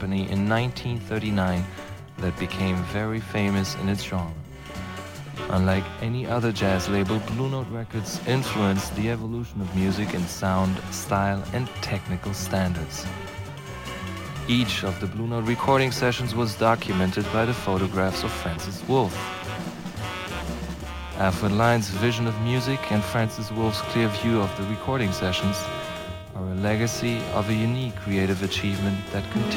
company in 1939 that became very famous in its genre. Unlike any other jazz label, Blue Note Records influenced the evolution of music in sound, style, and technical standards. Each of the Blue Note recording sessions was documented by the photographs of Francis Wolff. Alfred Lein's vision of music and Francis Wolff's clear view of the recording sessions are a legacy of a unique creative achievement that continues.